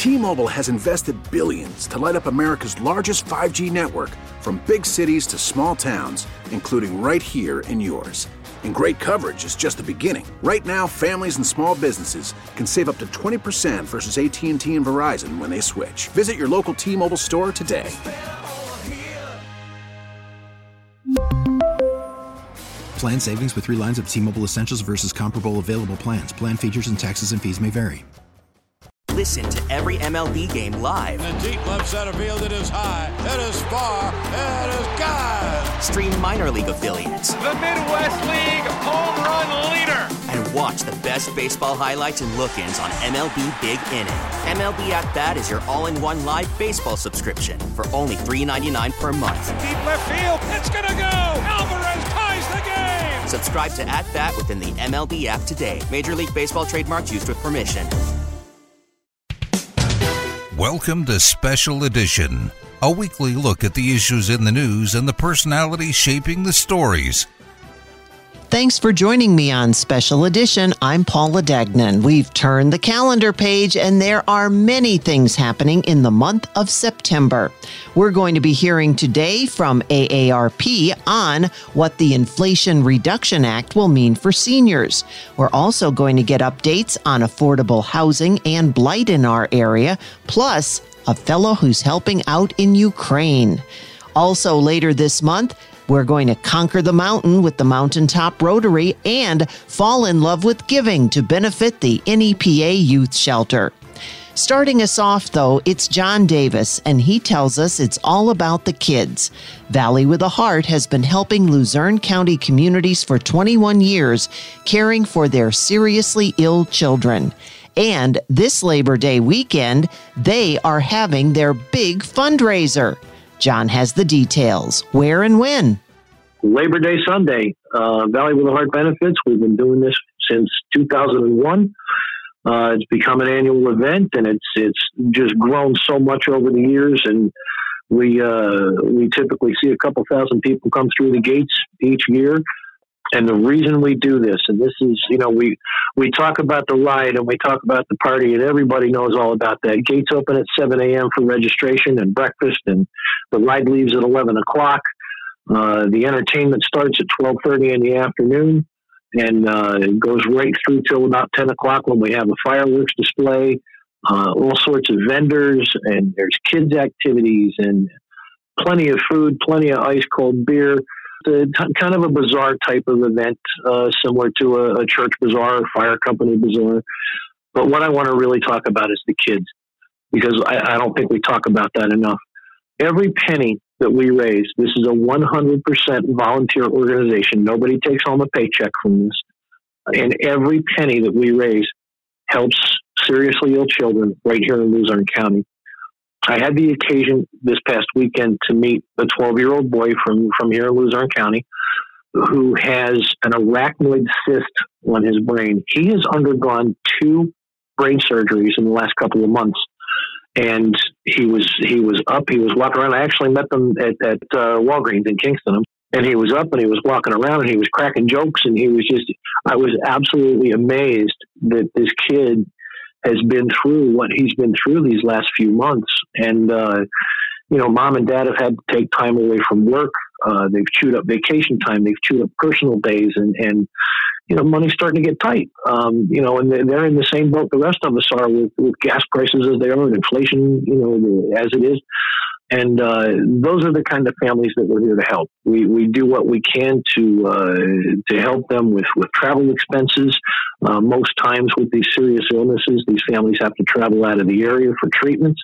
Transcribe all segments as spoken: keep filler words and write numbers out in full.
T-Mobile has invested billions to light up America's largest five G network, from big cities to small towns, including right here in yours. And great coverage is just the beginning. Right now, families and small businesses can save up to twenty percent versus A T and T and Verizon when they switch. Visit your local T-Mobile store today. Plan savings with three lines of T-Mobile Essentials versus comparable available plans. Plan features and taxes and fees may vary. Listen to every M L B game live. In the deep left center field, it is high, it is far, it is gone. Stream minor league affiliates. The Midwest League home run leader. And watch the best baseball highlights and look-ins on M L B Big Inning. M L B At Bat is your all-in-one live baseball subscription for only three dollars and ninety-nine cents per month. Deep left field, it's gonna go. Alvarez ties the game. Subscribe to At Bat within the M L B app today. Major League Baseball trademarks used with permission. Welcome to Special Edition, a weekly look at the issues in the news and the personalities shaping the stories. Thanks for joining me on Special Edition. I'm Paula Dagnan. We've turned the calendar page, and there are many things happening in the month of September. We're going to be hearing today from A A R P on what the Inflation Reduction Act will mean for seniors. We're also going to get updates on affordable housing and blight in our area, plus a fellow who's helping out in Ukraine. Also later this month, we're going to conquer the mountain with the Mountaintop Rotary and fall in love with giving to benefit the N E P A Youth Shelter. Starting us off, though, it's John Davis, and he tells us it's all about the kids. Valley with a Heart has been helping Luzerne County communities for twenty-one years, caring for their seriously ill children. And this Labor Day weekend, they are having their big fundraiser. John has the details. Where and when? Labor Day Sunday, uh, Valley with a Heart Benefits. We've been doing this since two thousand one. Uh, it's become an annual event, and it's it's just grown so much over the years. And we uh, we typically see a couple thousand people come through the gates each year. And the reason we do this, and this is, you know, we we talk about the ride and we talk about the party, and everybody knows all about that. Gates open at seven a.m. for registration and breakfast, and the ride leaves at eleven o'clock. Uh, the entertainment starts at twelve thirty in the afternoon, and uh, it goes right through till about ten o'clock when we have a fireworks display, uh, all sorts of vendors, and there's kids' activities, and plenty of food, plenty of ice-cold beer. It's a, kind of a bazaar type of event, uh, similar to a, a church bazaar or fire company bazaar. But what I want to really talk about is the kids, because I, I don't think we talk about that enough. Every penny that we raise, this is a one hundred percent volunteer organization. Nobody takes home a paycheck from this. And every penny that we raise helps seriously ill children right here in Luzerne County. I had the occasion this past weekend to meet a twelve-year-old boy from, from here in Luzerne County who has an arachnoid cyst on his brain. He has undergone two brain surgeries in the last couple of months. And he was he was up, he was walking around. I actually met them at, at uh, Walgreens in Kingston. And he was up and he was walking around and he was cracking jokes. And he was just, I was absolutely amazed that this kid has been through what he's been through these last few months. And, uh, you know, mom and dad have had to take time away from work. Uh, they've chewed up vacation time. They've chewed up personal days. And, and you know, money's starting to get tight. Um, you know, and they're in the same boat the rest of us are with, with gas prices as they are and inflation, you know, as it is. And uh, those are the kind of families that we're here to help. We we do what we can to uh, to help them with, with travel expenses. Uh, most times with these serious illnesses, these families have to travel out of the area for treatments.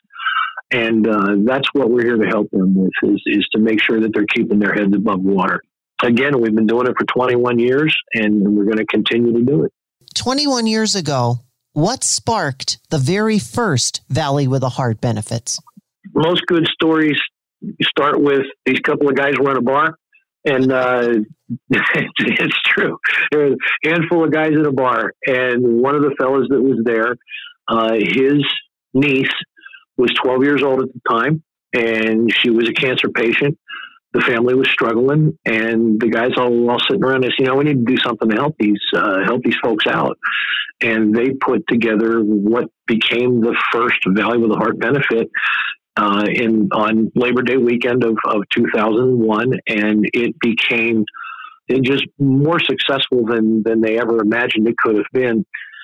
And uh, that's what we're here to help them with, is, is to make sure that they're keeping their heads above water. Again, we've been doing it for twenty-one years, and we're going to continue to do it. twenty-one years ago, what sparked the very first Valley with a Heart benefits? Most good stories start with these couple of guys were in a bar, and uh, it's, it's true. There was a handful of guys in a bar, and one of the fellas that was there, uh, his niece was twelve years old at the time, and she was a cancer patient. the family was struggling, and the guys all were all sitting around and said, you know, we need to do something to help these uh, help these folks out. And they put together what became the first Valley with a Heart benefit uh, in on Labor Day weekend of, of two thousand one, and it became it just more successful than than they ever imagined it could have been.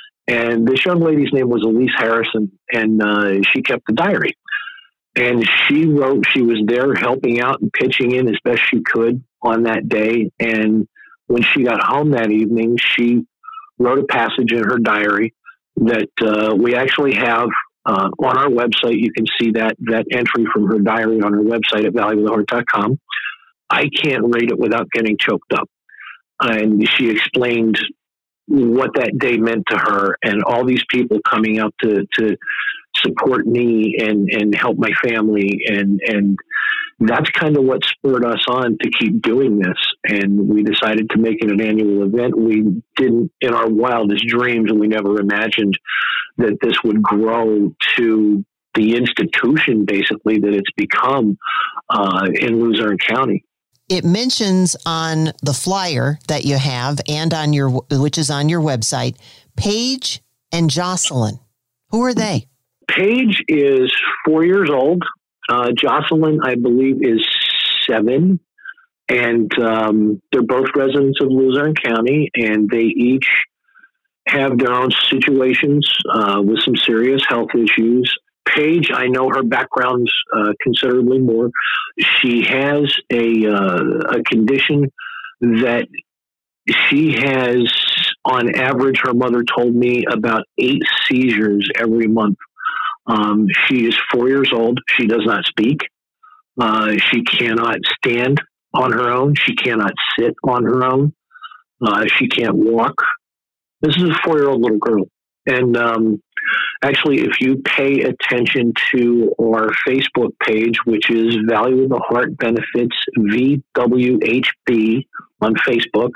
And this young lady's name was Elise Harrison, and uh, she kept the diary. And she wrote, she was there helping out and pitching in as best she could on that day. And when she got home that evening, she wrote a passage in her diary that uh, we actually have uh, on our website. You can see that that entry from her diary on her website at valley with a heart dot com. I can't read it without getting choked up. And she explained what that day meant to her, and all these people coming out to, to support me and, and help my family. And, and that's kind of what spurred us on to keep doing this. And we decided to make it an annual event. We didn't, in our wildest dreams, and we never imagined that this would grow to the institution, basically, that it's become uh, in Luzerne County. It mentions on the flyer that you have and on your, which is on your website, Paige and Jocelyn. Who are they? Paige is four years old. Uh, Jocelyn, I believe, is seven. And um, they're both residents of Luzerne County, and they each have their own situations uh, with some serious health issues. Paige, I know her background uh, considerably more. She has a uh, a condition that she has, on average, her mother told me, about eight seizures every month. Um, she is four years old. She does not speak. Uh, she cannot stand on her own. She cannot sit on her own. Uh, she can't walk. This is a four-year-old little girl. And um, actually, if you pay attention to our Facebook page, which is Valley with a Heart Benefits V W H B on Facebook,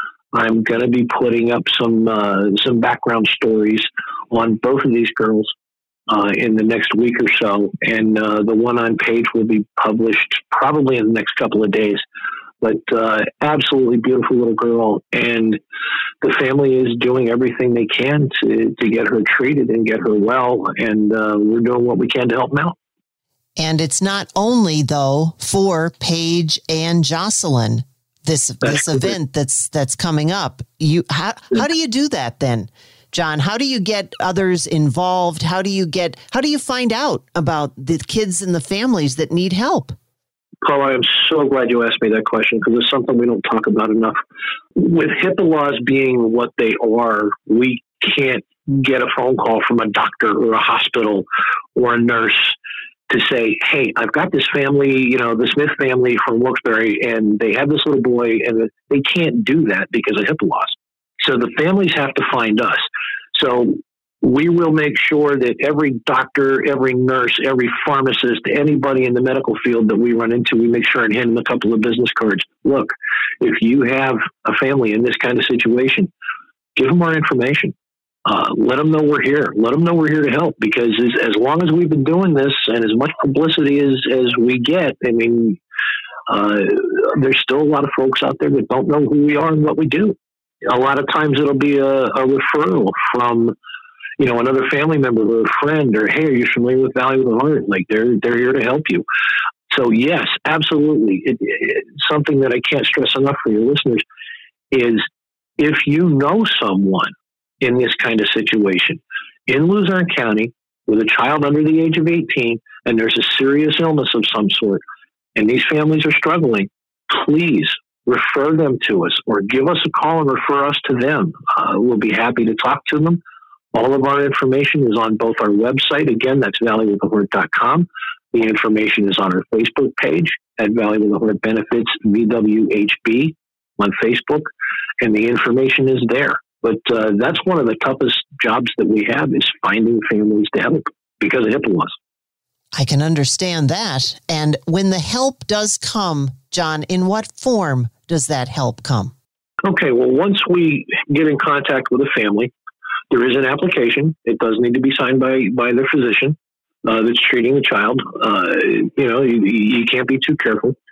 I'm going to be putting up some uh, some background stories on both of these girls uh, in the next week or so. And uh, the one on page will be published probably in the next couple of days. But uh, absolutely beautiful little girl. And the family is doing everything they can to, to get her treated and get her well. And uh, we're doing what we can to help them out. And it's not only, though, for Paige and Jocelyn, this that's this event that's that's coming up. You how how do you do that then, John? How do you get others involved? How do you get how do you find out about the kids and the families that need help? Paul, I am so glad you asked me that question, because it's something we don't talk about enough. With HIPAA laws being what they are, we can't get a phone call from a doctor or a hospital or a nurse to say, hey, I've got this family, you know, the Smith family from Wilkes-Barre, and they have this little boy, and they can't do that because of HIPAA laws. So the families have to find us. So we will make sure that every doctor, every nurse, every pharmacist, anybody in the medical field that we run into, we make sure and hand them a couple of business cards. Look, if you have a family in this kind of situation, give them our information. Uh, let them know we're here. Let them know we're here to help, because as, as long as we've been doing this and as much publicity as, as we get, I mean, uh, there's still a lot of folks out there that don't know who we are and what we do. A lot of times it'll be a, a referral from, you know, another family member or a friend, or, hey, are you familiar with Valley with a Heart? Like, they're, they're here to help you. So yes, absolutely. It, it, something that I can't stress enough for your listeners is, if you know someone in this kind of situation in Luzerne County with a child under the age of eighteen, and there's a serious illness of some sort, and these families are struggling, please refer them to us, or give us a call and refer us to them. Uh, we'll be happy to talk to them. All of our information is on both our website. Again, that's valley with a heart dot com. The information is on our Facebook page at Valley with a Heart Benefits V W H B on Facebook, and the information is there. But uh, that's one of the toughest jobs that we have, is finding families to help because of HIPAA laws. I can understand that. And when the help does come, John, in what form does that help come? Okay, well, once we get in contact with a family, there is an application. It does need to be signed by, by their physician uh, that's treating the child. Uh, you know, you, you can't be too careful.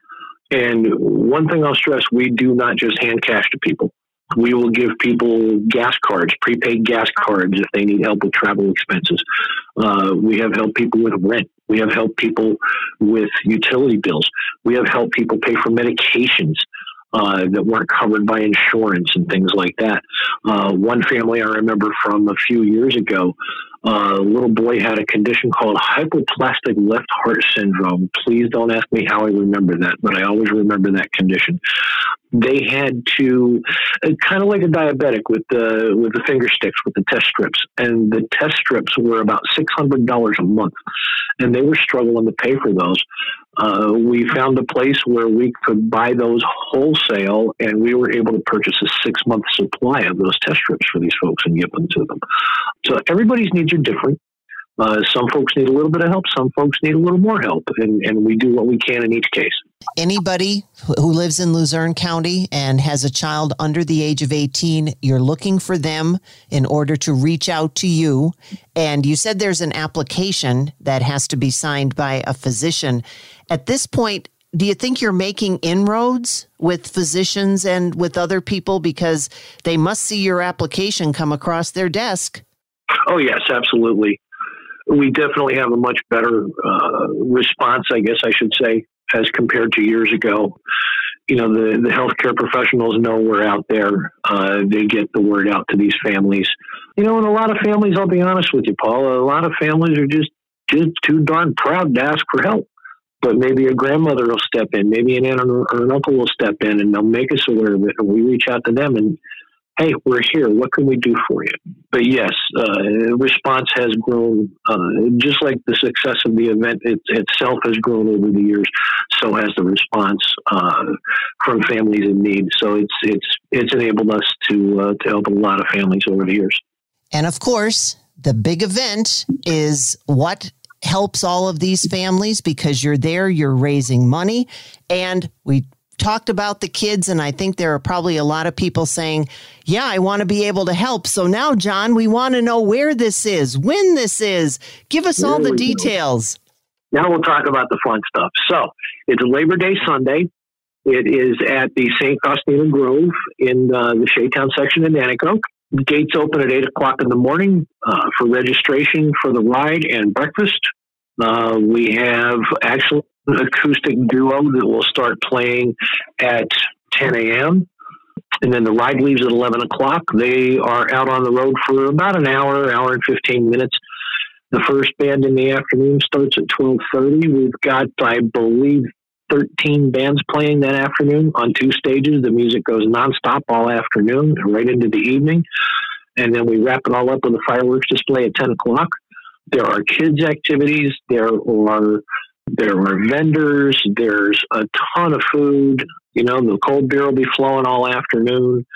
And one thing I'll stress, we do not just hand cash to people. We will give people gas cards, prepaid gas cards if they need help with travel expenses. Uh, we have helped people with rent. We have helped people with utility bills. We have helped people pay for medications uh, that weren't covered by insurance and things like that. Uh, one family I remember from a few years ago, uh, a little boy had a condition called hypoplastic left heart syndrome. Please don't ask me how I remember that, but I always remember that condition. They had to, uh, kind of like a diabetic with the with the finger sticks, with the test strips, and the test strips were about six hundred dollars a month, and they were struggling to pay for those. Uh, we found a place where we could buy those wholesale, and we were able to purchase a six-month supply of those test strips for these folks and give them to them. So everybody's needs are different. Uh, some folks need a little bit of help. Some folks need a little more help, and, and we do what we can in each case. Anybody who lives in Luzerne County and has a child under the age of eighteen, you're looking for them in order to reach out to you. And you said there's an application that has to be signed by a physician. At this point, do you think you're making inroads with physicians and with other people because they must see your application come across their desk? Oh, yes, absolutely. We definitely have a much better uh, response, I guess I should say, as compared to years ago. You know, the, the healthcare professionals know we're out there. Uh, they get the word out to these families. You know, and a lot of families, I'll be honest with you, Paul, a lot of families are just, just too darn proud to ask for help. But maybe a grandmother will step in, maybe an aunt or an uncle will step in, and they'll make us aware of it. And we reach out to them and, hey, we're here. What can we do for you? But yes, uh, response has grown, uh, just like the success of the event it, itself has grown over the years. So has the response uh, from families in need. So it's it's it's enabled us to uh, to help a lot of families over the years. And of course, the big event is what helps all of these families, because you're there, you're raising money, and we talked about the kids, and I think there are probably a lot of people saying, yeah, I want to be able to help. So now, John, we want to know where this is, when this is. Give us all the details. Now we'll talk about the fun stuff. So it's Labor Day Sunday. It is at the Saint Faustina Grove in uh, the Shaytown section of Nanticoke. Gates open at eight o'clock in the morning uh, for registration for the ride and breakfast. Uh, we have actually an acoustic duo that will start playing at ten a.m. And then the ride leaves at eleven o'clock. They are out on the road for about an hour, hour and fifteen minutes. The first band in the afternoon starts at twelve thirty. We've got, I believe, thirteen bands playing that afternoon on two stages. The music goes nonstop all afternoon, right into the evening. And then we wrap it all up with a fireworks display at ten o'clock. There are kids' activities. There are there are vendors. There's a ton of food. You know, the cold beer will be flowing all afternoon.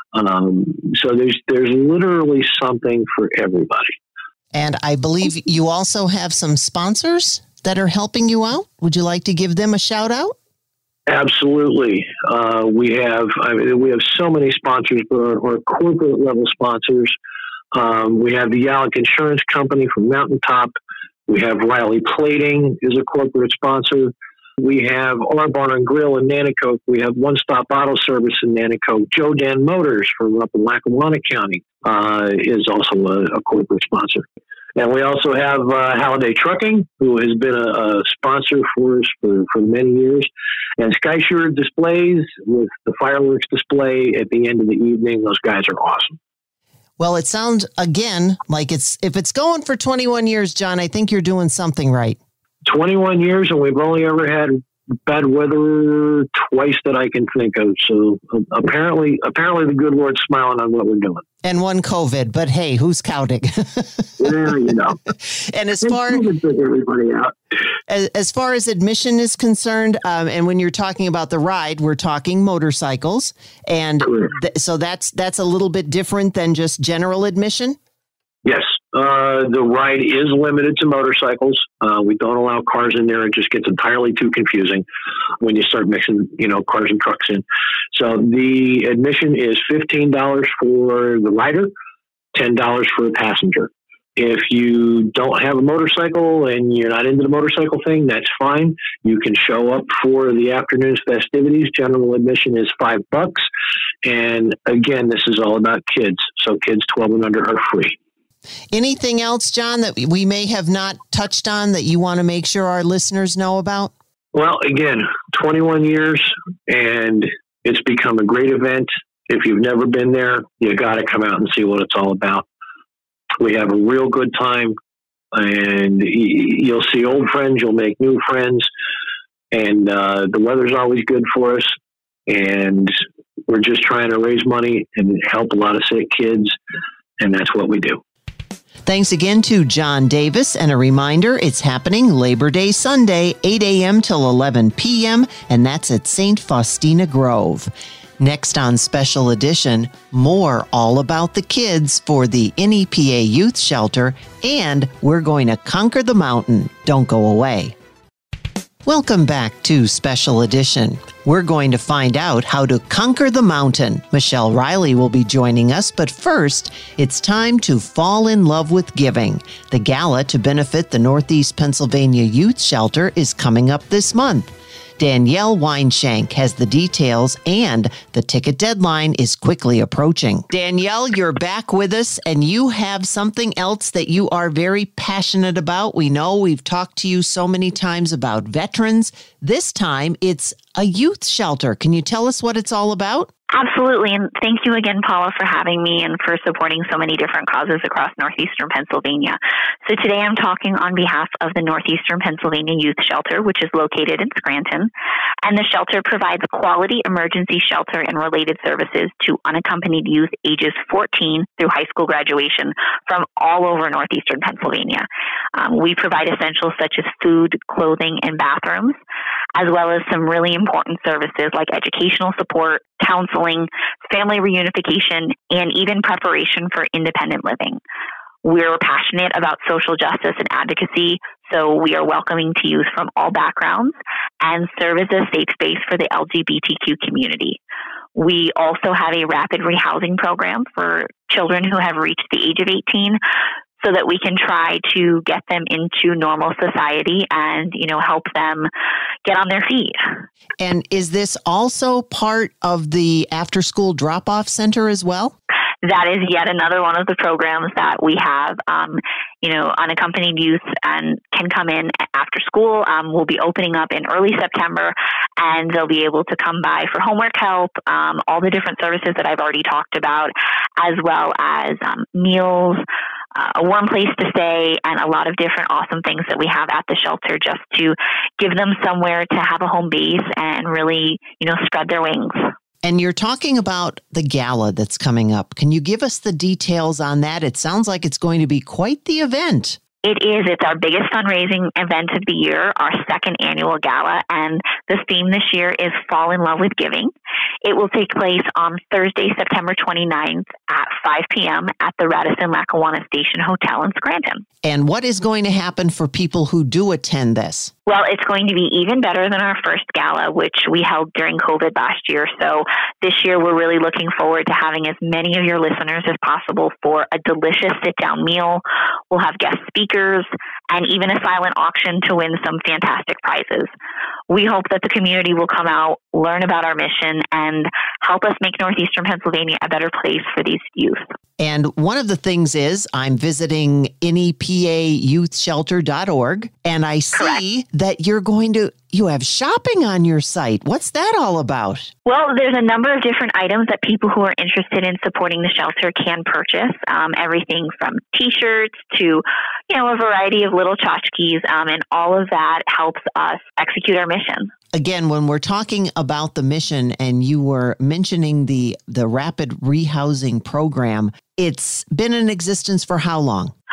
Um, so there's there's literally something for everybody. And I believe you also have some sponsors that are helping you out. Would you like to give them a shout out? Absolutely. Uh, we have I mean, we have so many sponsors, but our, our corporate level sponsors. Um, we have the Yallick Insurance Company from Mountaintop. We have Riley Plating is a corporate sponsor. We have R Bar and Grill in Nanticoke. We have One Stop Auto Service in Nanticoke. Joe Dan Motors from up in Lackawanna County uh, is also a, a corporate sponsor. And we also have uh, Halliday Trucking, who has been a, a sponsor for us for, for many years. And Sky Shore Displays with the fireworks display at the end of the evening. Those guys are awesome. Well, it sounds, again, like it's if it's going for twenty-one years, John, I think you're doing something right. twenty-one years, and we've only ever had bad weather twice that I can think of. So uh, apparently, apparently the good Lord's smiling on what we're doing. And one COVID, but hey, who's counting? Yeah, you know. And as far everybody out. As, as far as admission is concerned, um, and when you're talking about the ride, we're talking motorcycles, and th- so that's that's a little bit different than just general admission. Yes, uh, the ride is limited to motorcycles. Uh, we don't allow cars in there. It just gets entirely too confusing when you start mixing, you know, cars and trucks in. So the admission is fifteen dollars for the rider, ten dollars for the passenger. If you don't have a motorcycle and you're not into the motorcycle thing, that's fine. You can show up for the afternoon's festivities. General admission is five bucks. And again, this is all about kids. So kids twelve and under are free. Anything else, John, that we may have not touched on that you want to make sure our listeners know about? Well, again, twenty-one years, and it's become a great event. If you've never been there, you got to come out and see what it's all about. We have a real good time, and you'll see old friends, you'll make new friends, and uh, the weather's always good for us, and we're just trying to raise money and help a lot of sick kids, and that's what we do. Thanks again to John Davis, and a reminder, it's happening Labor Day Sunday, eight a.m. till eleven p.m., and that's at Saint Faustina Grove. Next on Special Edition, more all about the kids for the N E P A Youth Shelter, and we're going to conquer the mountain. Don't go away. Welcome back to Special Edition. We're going to find out how to conquer the mountain. Michelle Riley will be joining us, but first, it's time to fall in love with giving. The gala to benefit the Northeast Pennsylvania Youth Shelter is coming up this month. Danielle Weinshank has the details, and the ticket deadline is quickly approaching. Danielle, you're back with us, and you have something else that you are very passionate about. We know we've talked to you so many times about veterans. This time, it's a youth shelter. Can you tell us what it's all about? Absolutely. And thank you again, Paula, for having me and for supporting so many different causes across Northeastern Pennsylvania. So today I'm talking on behalf of the Northeastern Pennsylvania Youth Shelter, which is located in Scranton. And the shelter provides quality emergency shelter and related services to unaccompanied youth ages fourteen through high school graduation from all over Northeastern Pennsylvania. Um, we provide essentials such as food, clothing, and bathrooms, as well as some really important services like educational support, counseling, family reunification, and even preparation for independent living. We're passionate about social justice and advocacy, so we are welcoming to youth from all backgrounds and serve as a safe space for the L G B T Q community. We also have a rapid rehousing program for children who have reached the age of eighteen, so that we can try to get them into normal society and, you know, help them get on their feet. And is this also part of the after-school drop-off center as well? That is yet another one of the programs that we have. Um, you know, unaccompanied youth and can come in after school. Um, we'll be opening up in early September, and they'll be able to come by for homework help, um, all the different services that I've already talked about, as well as um, meals, uh, a warm place to stay, and a lot of different awesome things that we have at the shelter just to give them somewhere to have a home base and really, you know, spread their wings. And you're talking about the gala that's coming up. Can you give us the details on that? It sounds like it's going to be quite the event. It is. It's our biggest fundraising event of the year, our second annual gala, and the theme this year is Fall in Love with Giving. It will take place on Thursday, September twenty-ninth at five p.m. at the Radisson-Lackawanna Station Hotel in Scranton. And what is going to happen for people who do attend this? Well, it's going to be even better than our first gala, which we held during COVID last year. So this year, we're really looking forward to having as many of your listeners as possible for a delicious sit-down meal. We'll have guest speakers and even a silent auction to win some fantastic prizes. We hope that the community will come out, learn about our mission, and help us make Northeastern Pennsylvania a better place for these youth. And one of the things is I'm visiting N E P A youth shelter dot org, and I see Correct. that you're going to, you have shopping on your site. What's that all about? Well, there's a number of different items that people who are interested in supporting the shelter can purchase. Um, everything from T-shirts to, you know, a variety of little tchotchkes, um, and all of that helps us execute our mission. Again, when we're talking about the mission and you were mentioning the, the rapid rehousing program, it's been in existence for how long?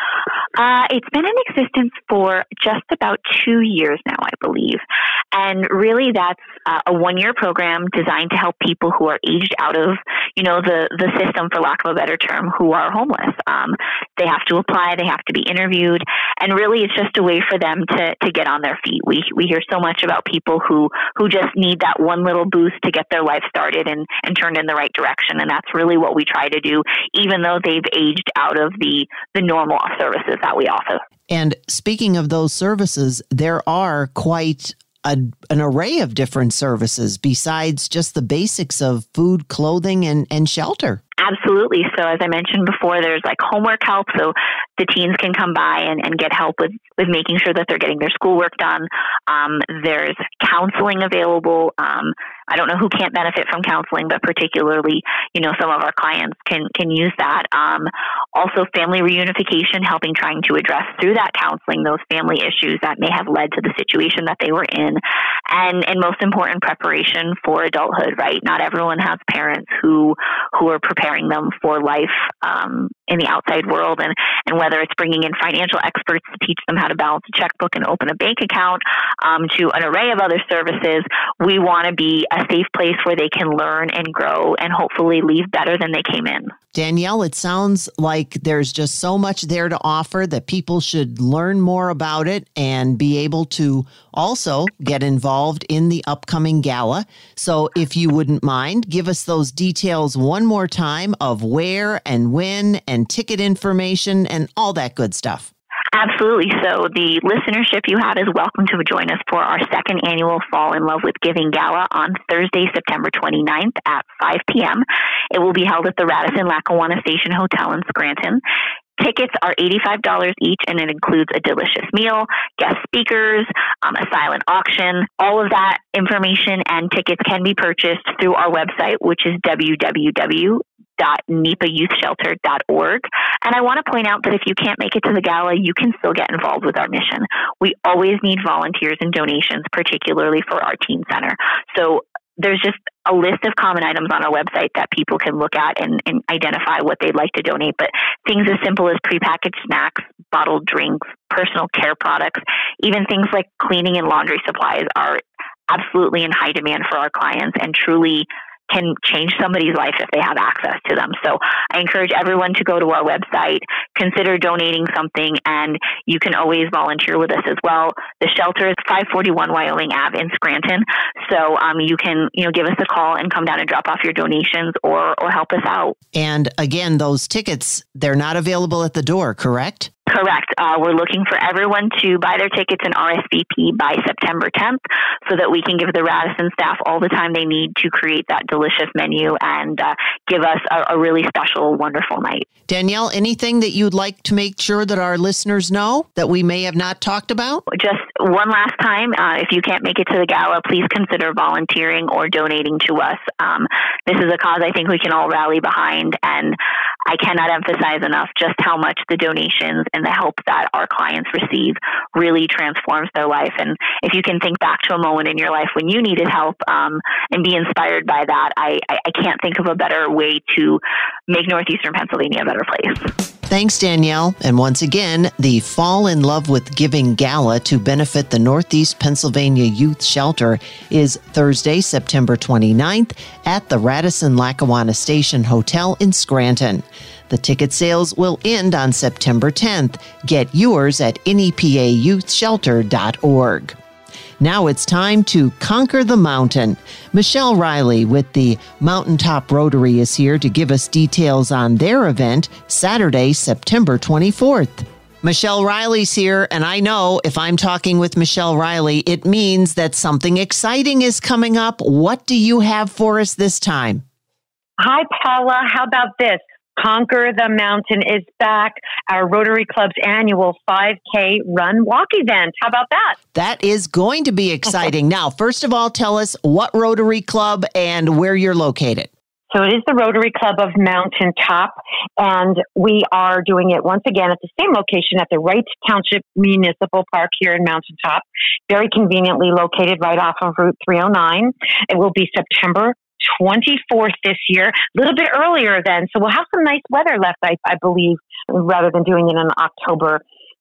Uh, it's been in existence for just about two years now, I believe. And really that's uh, a one-year program designed to help people who are aged out of, you know, the, the system, for lack of a better term, who are homeless. Um, they have to apply, they have to be interviewed, and really it's just a way for them to, to get on their feet. We we hear so much about people who, who just need that one little boost to get their life started and, and turned in the right direction. And that's really what we try to do, even though they've aged out of the, the normal services that we offer. And speaking of those services, there are quite a, an array of different services besides just the basics of food, clothing, and, and shelter. Absolutely. So as I mentioned before, there's like homework help. So the teens can come by and, and get help with, with making sure that they're getting their schoolwork done. Um, there's counseling available. Um, I don't know who can't benefit from counseling, but particularly, you know, some of our clients can, can use that. Um, also family reunification, helping trying to address through that counseling those family issues that may have led to the situation that they were in. And, and most important, preparation for adulthood, right? Not everyone has parents who, who are preparing them for life um, in the outside world. And, and whether it's bringing in financial experts to teach them how to balance a checkbook and open a bank account, um, to an array of other services, we want to be a safe place where they can learn and grow and hopefully leave better than they came in. Danielle, it sounds like there's just so much there to offer that people should learn more about it and be able to also get involved in the upcoming gala. So if you wouldn't mind, give us those details one more time of where and when and ticket information and all that good stuff. Absolutely. So the listenership you have is welcome to join us for our second annual Fall in Love with Giving Gala on Thursday, September twenty-ninth at five p.m. It will be held at the Radisson Lackawanna Station Hotel in Scranton. Tickets are eighty-five dollars each, and it includes a delicious meal, guest speakers, um, a silent auction. All of that information and tickets can be purchased through our website, which is w w w dot nipa youth shelter dot org. And I want to point out that if you can't make it to the gala, you can still get involved with our mission. We always need volunteers and donations, particularly for our teen center. So there's just a list of common items on our website that people can look at and, and identify what they'd like to donate. But things as simple as prepackaged snacks, bottled drinks, personal care products, even things like cleaning and laundry supplies are absolutely in high demand for our clients and truly can change somebody's life if they have access to them. So I encourage everyone to go to our website, consider donating something, and you can always volunteer with us as well. The shelter is five forty-one Wyoming Avenue in Scranton. So um, you can, you know, give us a call and come down and drop off your donations or, or help us out. And again, those tickets, they're not available at the door, correct? Correct. Uh, we're looking for everyone to buy their tickets and R S V P by September tenth so that we can give the Radisson staff all the time they need to create that delicious menu and uh, give us a, a really special, wonderful night. Danielle, anything that you'd like to make sure that our listeners know that we may have not talked about? Just one last time, uh, if you can't make it to the gala, please consider volunteering or donating to us. Um, this is a cause I think we can all rally behind, and I cannot emphasize enough just how much the donations and the help that our clients receive really transforms their life. And if you can think back to a moment in your life when you needed help um, and be inspired by that, I, I can't think of a better way to make Northeastern Pennsylvania a better place. Thanks, Danielle. And once again, the Fall in Love with Giving Gala to benefit the Northeast Pennsylvania Youth Shelter is Thursday, September twenty-ninth at the Radisson Lackawanna Station Hotel in Scranton. The ticket sales will end on September tenth. Get yours at N E P A youth shelter dot org. Now it's time to conquer the mountain. Michelle Riley with the Mountaintop Rotary is here to give us details on their event, Saturday, September twenty-fourth. Michelle Riley's here, and I know if I'm talking with Michelle Riley, it means that something exciting is coming up. What do you have for us this time? Hi, Paula. How about this? Conquer the Mountain is back, our Rotary Club's annual five K run walk event. How about that? That is going to be exciting. Now, first of all, tell us what Rotary Club and where you're located. So it is the Rotary Club of Mountaintop, and we are doing it once again at the same location at the Wright Township Municipal Park here in Mountaintop, very conveniently located right off of Route three oh nine. It will be September twenty-fourth this year, a little bit earlier then. So we'll have some nice weather left, I, I believe, rather than doing it in October.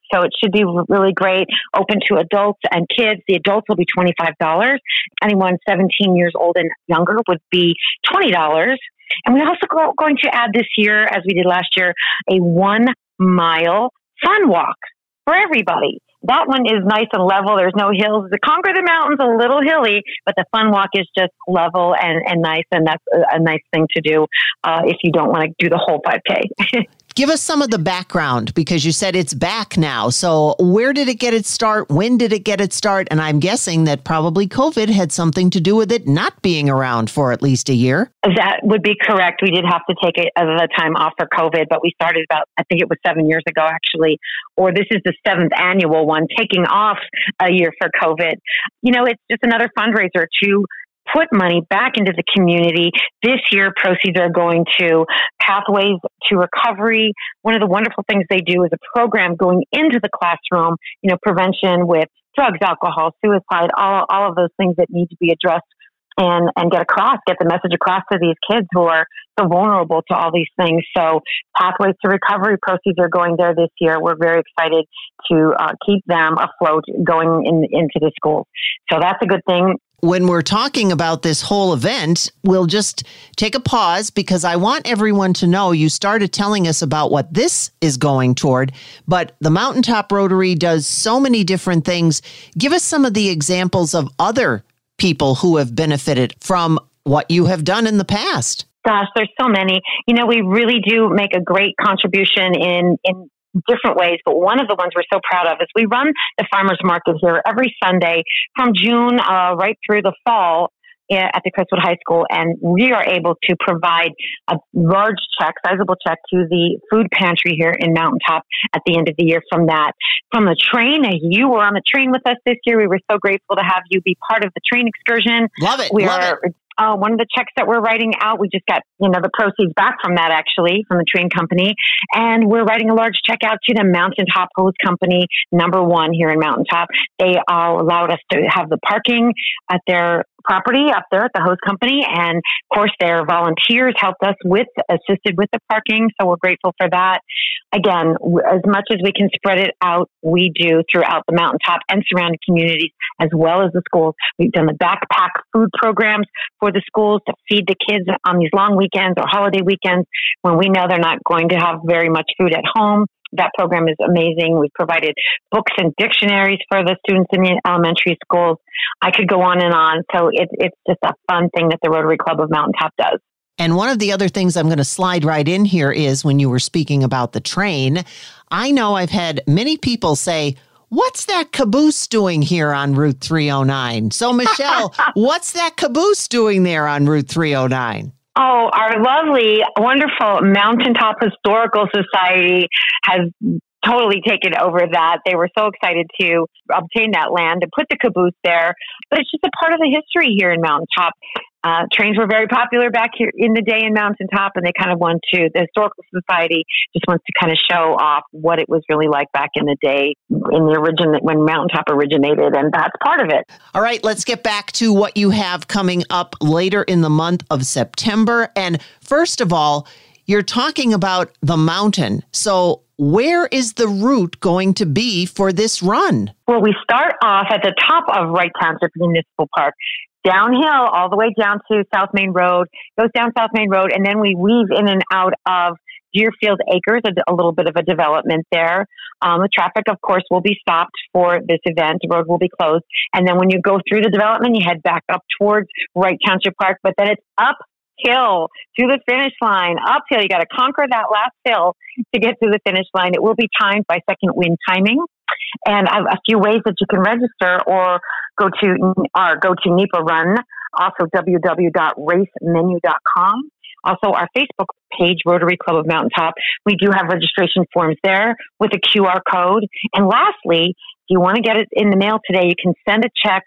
So it should be really great. Open to adults and kids. The adults will be twenty-five dollars. Anyone seventeen years old and younger would be twenty dollars. And we're also go- going to add this year, as we did last year, a one mile fun walk for everybody. That one is nice and level. There's no hills. The Conquer the Mountain's a little hilly, but the fun walk is just level and, and nice. And that's a, a nice thing to do uh, if you don't want to do the whole five K. Give us some of the background, because you said it's back now. So where did it get its start? When did it get its start? And I'm guessing that probably COVID had something to do with it not being around for at least a year. That would be correct. We did have to take a, a time off for COVID, but we started about, I think it was seven years ago, actually, or this is the seventh annual one, taking off a year for COVID. You know, it's just another fundraiser to put money back into the community. This year, proceeds are going to Pathways to Recovery. One of the wonderful things they do is a program going into the classroom, you know, prevention with drugs, alcohol, suicide, all, all of those things that need to be addressed and, and get across, get the message across to these kids who are so vulnerable to all these things. So Pathways to Recovery proceeds are going there this year. We're very excited to uh, keep them afloat going in, into the schools. So that's a good thing. When we're talking about this whole event, we'll just take a pause, because I want everyone to know you started telling us about what this is going toward, but the Mountaintop Rotary does so many different things. Give us some of the examples of other people who have benefited from what you have done in the past. Gosh, there's so many. You know, we really do make a great contribution in, in different ways, but one of the ones we're so proud of is we run the farmers market here every Sunday from June uh, right through the fall at the Crestwood High School, and we are able to provide a large check, sizable check to the food pantry here in Mountaintop at the end of the year from that. From the train, you were on the train with us this year. We were so grateful to have you be part of the train excursion. Love it. We love are. It. Uh, one of the checks that we're writing out, we just got, you know, the proceeds back from that, actually, from the train company. And we're writing a large check out to the Mountaintop Hose Company, number one here in Mountaintop. They uh, allowed us to have the parking at their property up there at the hose company. And of course, their volunteers helped us with, assisted with the parking. So we're grateful for that. Again, as much as we can spread it out, we do throughout the Mountaintop and surrounding communities, as well as the schools. We've done the backpack food programs for the schools to feed the kids on these long weekends or holiday weekends when we know they're not going to have very much food at home. That program is amazing. We've provided books and dictionaries for the students in the elementary schools. I could go on and on. So it, it's just a fun thing that the Rotary Club of Mountaintop does. And one of the other things I'm going to slide right in here is when you were speaking about the train, I know I've had many people say, what's that caboose doing here on Route three oh nine? So, Michelle, what's that caboose doing there on Route three oh nine? Oh, our lovely, wonderful Mountaintop Historical Society has totally taken over that. They were so excited to obtain that land and put the caboose there. But it's just a part of the history here in Mountaintop. Uh, trains were very popular back here in the day in Mountaintop, and they kind of want to, the Historical Society just wants to kind of show off what it was really like back in the day in the origin, when Mountaintop originated, and that's part of it. All right, let's get back to what you have coming up later in the month of September. And first of all, you're talking about the mountain. So where is the route going to be for this run? Well, we start off at the top of Wright Township Municipal Park, downhill all the way down to South Main Road, goes down South Main Road, and then we weave in and out of Deerfield Acres, a, a little bit of a development there. Um, the traffic, of course, will be stopped for this event. The road will be closed. And then when you go through the development, you head back up towards Wright Township Park, but then it's uphill to the finish line, uphill. You got to conquer that last hill to get to the finish line. It will be timed by second wind timing. And I have a few ways that you can register or go to or go to NEPA Run, also w w w dot race menu dot com. Also, our Facebook page, Rotary Club of Mountaintop. We do have registration forms there with a Q R code. And lastly, if you want to get it in the mail today, you can send a check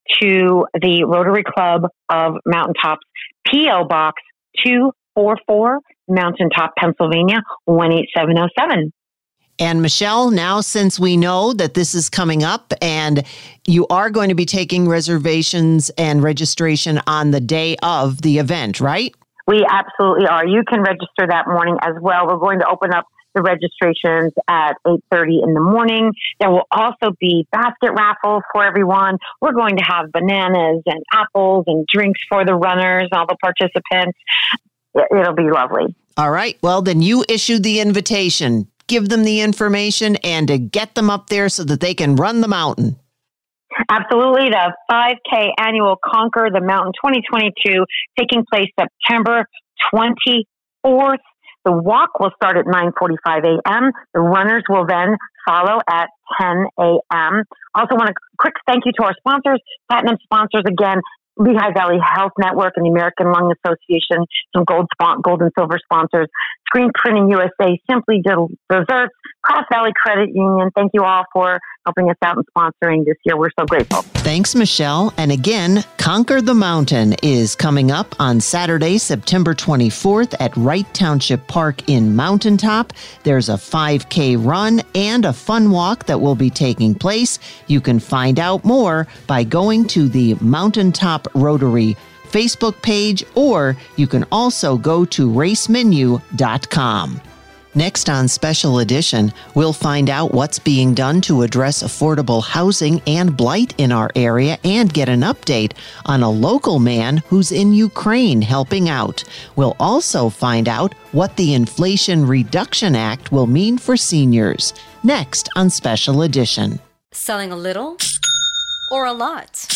to the Rotary Club of Mountaintop's P O Box two four four, Mountaintop, Pennsylvania, one eight seven oh seven. And Michelle, now since we know that this is coming up and you are going to be taking reservations and registration on the day of the event, right? We absolutely are. You can register that morning as well. We're going to open up the registrations at eight thirty in the morning. There will also be basket raffles for everyone. We're going to have bananas and apples and drinks for the runners, all the participants. It'll be lovely. All right. Well, then you issued the invitation. Give them the information and to get them up there so that they can run the mountain. Absolutely. The five K annual Conquer the Mountain twenty twenty-two taking place September twenty-fourth. The walk will start at nine forty-five a.m. The runners will then follow at ten a.m. Also want a quick thank you to our sponsors, platinum sponsors again, Lehigh Valley Health Network and the American Lung Association, some gold, spon- gold and silver sponsors, Screen Printing U S A, Simply Desserts, Cross Valley Credit Union. Thank you all for helping us out and sponsoring this year. We're so grateful. Thanks, Michelle. And again, Conquer the Mountain is coming up on Saturday, September twenty-fourth at Wright Township Park in Mountaintop. There's a five K run and a fun walk that will be taking place. You can find out more by going to the Mountaintop Rotary Facebook page, or you can also go to race menu dot com. Next on Special Edition, we'll find out what's being done to address affordable housing and blight in our area and get an update on a local man who's in Ukraine helping out. We'll also find out what the Inflation Reduction Act will mean for seniors. Next on Special Edition. Selling a little or a lot?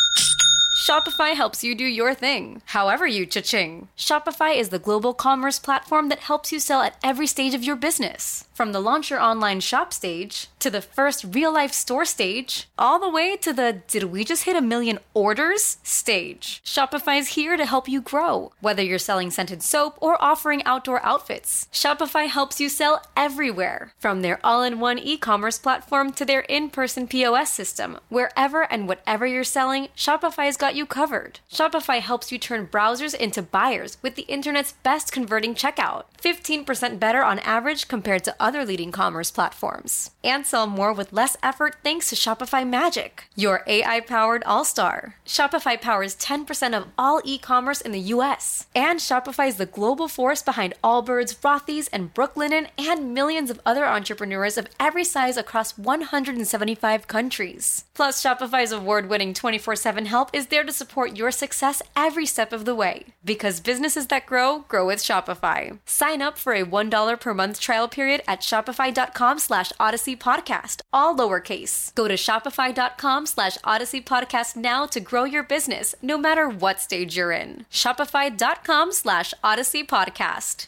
Shopify helps you do your thing, however you cha-ching. Shopify is the global commerce platform that helps you sell at every stage of your business. From the launch your online shop stage, to the first real-life store stage, all the way to the did we just hit a million orders stage. Shopify's here to help you grow. Whether you're selling scented soap or offering outdoor outfits, Shopify helps you sell everywhere. From their all-in-one e-commerce platform to their in-person P O S system, wherever and whatever you're selling, Shopify's got you covered. Shopify helps you turn browsers into buyers with the internet's best converting checkout. fifteen percent better on average compared to other leading commerce platforms. And sell more with less effort thanks to Shopify Magic, your A I-powered all-star. Shopify powers ten percent of all e-commerce in the U S. And Shopify is the global force behind Allbirds, Rothy's, and Brooklinen, and millions of other entrepreneurs of every size across one hundred seventy-five countries. Plus, Shopify's award-winning twenty-four seven help is there to support your success every step of the way. Because businesses that grow, grow with Shopify. Sign up for a one dollar per month trial period at shopify.com slash Odyssey Podcast, all lowercase. Go to shopify.com slash Odyssey Podcast now to grow your business, no matter what stage you're in. Shopify.com slash Odyssey Podcast.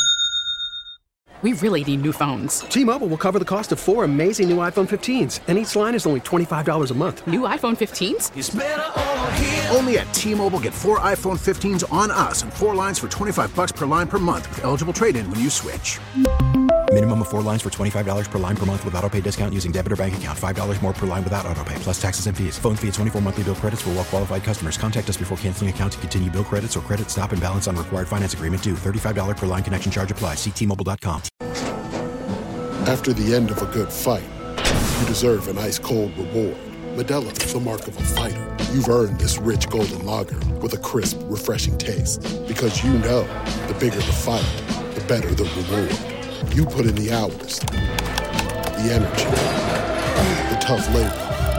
We really need new phones. T-Mobile will cover the cost of four amazing new iPhone fifteens, and each line is only twenty-five dollars a month. New iPhone fifteens? It's better over here. Only at T-Mobile, get four iPhone fifteens on us and four lines for twenty-five bucks per line per month with eligible trade-in when you switch. Minimum of four lines for twenty-five dollars per line per month with autopay discount using debit or bank account. five dollars more per line without autopay, plus taxes and fees. Phone fee at twenty-four monthly bill credits for well-qualified customers. Contact us before canceling account to continue bill credits or credit stop and balance on required finance agreement due. thirty-five dollars per line connection charge applies. See T Mobile dot com. After the end of a good fight, you deserve an ice-cold reward. Modelo is the mark of a fighter. You've earned this rich golden lager with a crisp, refreshing taste. Because you know, the bigger the fight, the better the reward. You put in the hours, the energy, the tough labor.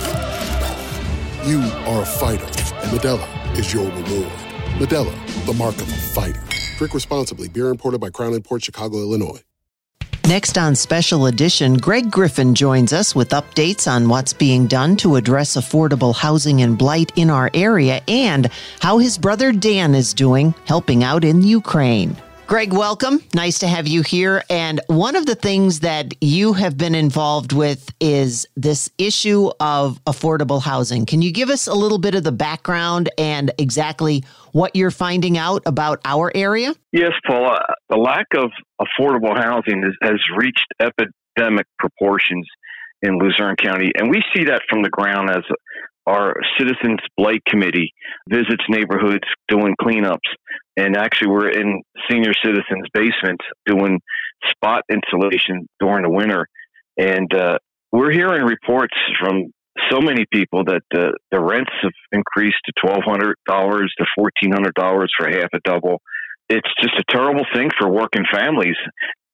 You are a fighter, and Modelo is your reward. Modelo, the mark of a fighter. Drink responsibly. Beer imported by Crown Imports, Chicago, Illinois. Next on Special Edition, Greg Griffin joins us with updates on what's being done to address affordable housing and blight in our area and how his brother Dan is doing helping out in Ukraine. Greg, welcome. Nice to have you here. And one of the things that you have been involved with is this issue of affordable housing. Can you give us a little bit of the background and exactly what you're finding out about our area? Yes, Paula. The lack of affordable housing is, has reached epidemic proportions in Luzerne County. And we see that from the ground as our Citizens Blight Committee visits neighborhoods doing cleanups. And actually, we're in senior citizens' basements doing spot insulation during the winter. And uh, we're hearing reports from so many people that uh, the rents have increased to twelve hundred dollars to fourteen hundred dollars for half a double. It's just a terrible thing for working families.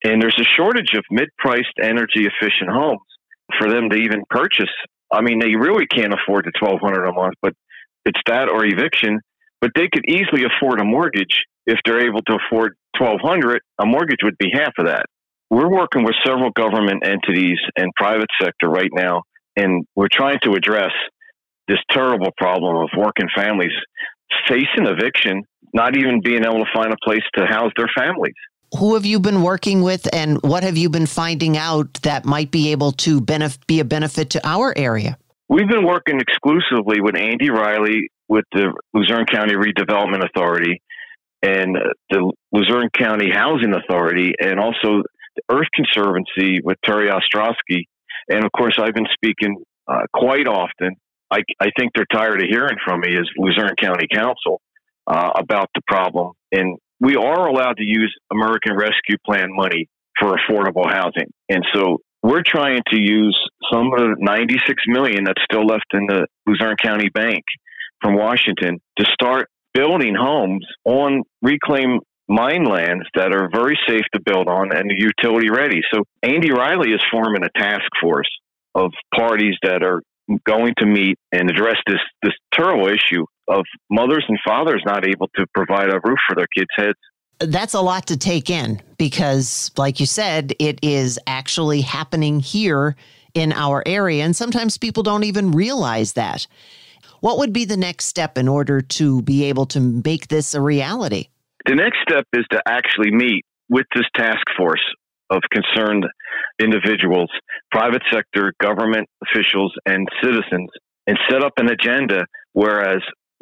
And there's a shortage of mid-priced, energy-efficient homes for them to even purchase. I mean, they really can't afford the twelve hundred dollars a month, but it's that or eviction. But they could easily afford a mortgage. If they're able to afford twelve hundred dollars, a mortgage would be half of that. We're working with several government entities and private sector right now, and we're trying to address this terrible problem of working families facing eviction, not even being able to find a place to house their families. Who have you been working with, and what have you been finding out that might be able to benef- be a benefit to our area? We've been working exclusively with Andy Riley with the Luzerne County Redevelopment Authority and the Luzerne County Housing Authority, and also the Earth Conservancy with Terry Ostrowski. And of course, I've been speaking uh, quite often. I, I think they're tired of hearing from me as Luzerne County Council uh, about the problem. And we are allowed to use American Rescue Plan money for affordable housing. And so we're trying to use some of the ninety-six million dollars that's still left in the Luzerne County Bank from Washington to start building homes on reclaimed mine lands that are very safe to build on and utility ready. So Andy Riley is forming a task force of parties that are going to meet and address this, this terrible issue of mothers and fathers not able to provide a roof for their kids' heads. That's a lot to take in because, like you said, it is actually happening here in our area. And sometimes people don't even realize that. What would be the next step in order to be able to make this a reality? The next step is to actually meet with this task force of concerned individuals, private sector, government officials, and citizens, and set up an agenda, whereas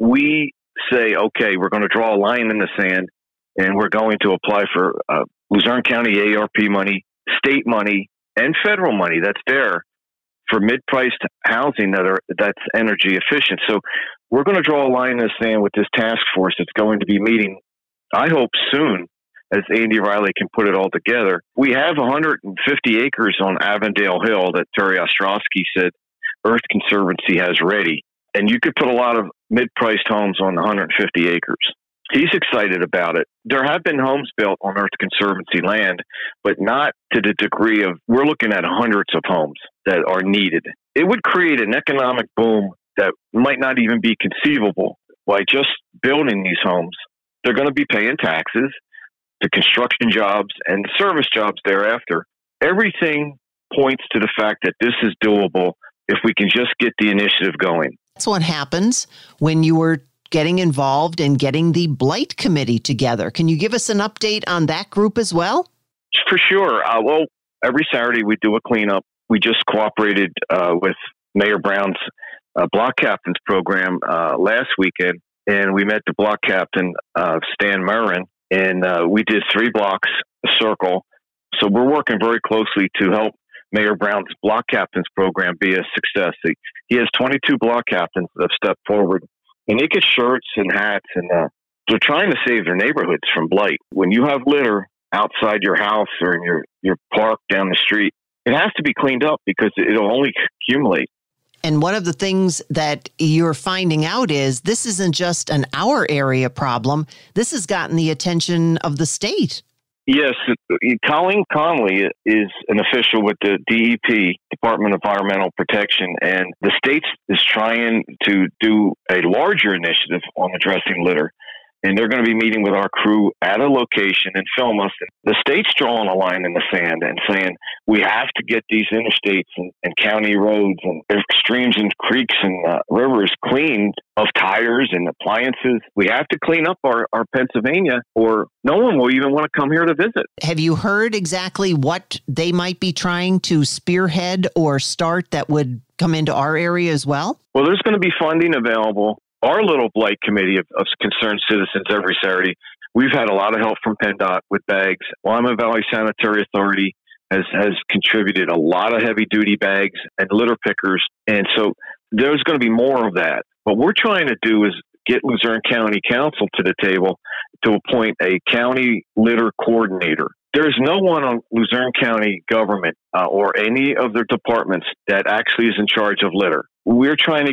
we say, okay, we're going to draw a line in the sand, and we're going to apply for uh, Luzerne County A R P money, state money, and federal money that's there for mid-priced housing that are that's energy efficient. So we're going to draw a line in the sand with this task force that's going to be meeting, I hope, soon, as Andy Riley can put it all together. We have one hundred fifty acres on Avondale Hill that Terry Ostrowski said Earth Conservancy has ready. And you could put a lot of mid-priced homes on one hundred fifty acres. He's excited about it. There have been homes built on Earth Conservancy land, but not to the degree of, we're looking at hundreds of homes that are needed. It would create an economic boom that might not even be conceivable by just building these homes. They're going to be paying taxes, the construction jobs, and the service jobs thereafter. Everything points to the fact that this is doable if we can just get the initiative going. That's what happens when you were getting involved in getting the Blight Committee together. Can you give us an update on that group as well? For sure. Uh, well, every Saturday we do a cleanup. We just cooperated uh, with Mayor Brown's uh, block captains program uh, last weekend, and we met the block captain, uh, Stan Murrin, and uh, we did three blocks, a circle. So we're working very closely to help Mayor Brown's block captains program be a success. He, he has twenty-two block captains that have stepped forward, and they get shirts and hats, and uh, they're trying to save their neighborhoods from blight. When you have litter outside your house or in your, your park down the street, it has to be cleaned up because it'll only accumulate. And one of the things that you're finding out is this isn't just an our area problem. This has gotten the attention of the state. Yes. Colleen Conley is an official with the D E P, Department of Environmental Protection, and the state is trying to do a larger initiative on addressing litter. And they're going to be meeting with our crew at a location in Philmont. The state's drawing a line in the sand and saying we have to get these interstates and, and county roads and streams and creeks and uh, rivers cleaned of tires and appliances. We have to clean up our, our Pennsylvania, or no one will even want to come here to visit. Have you heard exactly what they might be trying to spearhead or start that would come into our area as well? Well, there's going to be funding available. Our little Blight Committee of, of concerned citizens every Saturday, we've had a lot of help from PennDOT with bags. Willamette Valley Sanitary Authority has, has contributed a lot of heavy-duty bags and litter pickers. And so there's going to be more of that. What we're trying to do is get Luzerne County Council to the table to appoint a county litter coordinator. There's no one on Luzerne County government uh, or any of their departments that actually is in charge of litter. We're trying to get